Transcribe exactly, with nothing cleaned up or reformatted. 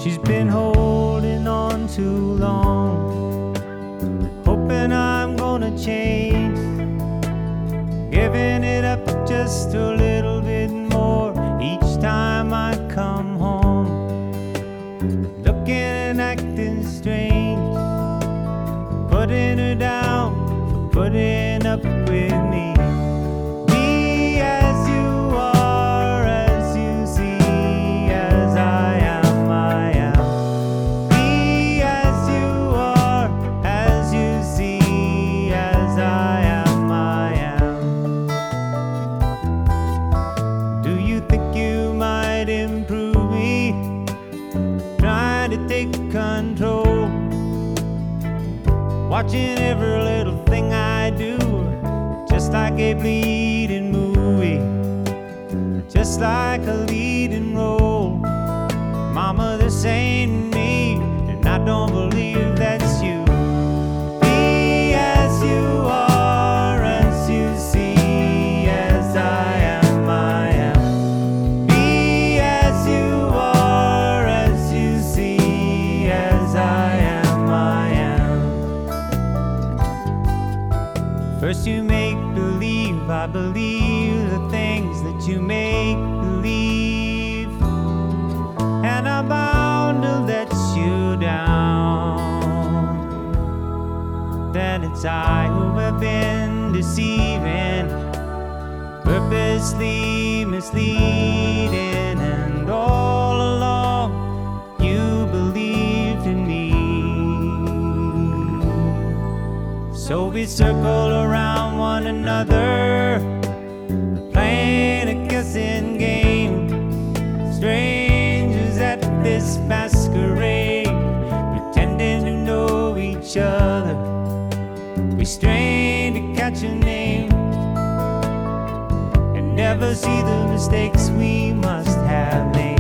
She's been holding on too long, hoping I'm gonna change, giving it up just a little bit more each time I come home, looking and acting strange, putting her down for putting up with me. Be as you are, as you see, as I am, I am. Be as you are, as you see, as I am, I am. Do you think you might improve me, trying to take control, watching every little thing I do, just like a bleeding movie, just like a leading role? Mama, this ain't me, and I don't believe that's you. Be as you are, as you see, as I am, I am. Be as you are, as you see, as I am, I am. First you make believe I believe the things that you make believe, and I'm bound to let you down. Then it's I who have been deceiving, purposely misleading, and all along you believed in me. So we circle around one another, playing a guessing game, strangers at this masquerade, pretending to know each other. We strain to catch a name and never see the mistakes we must have made.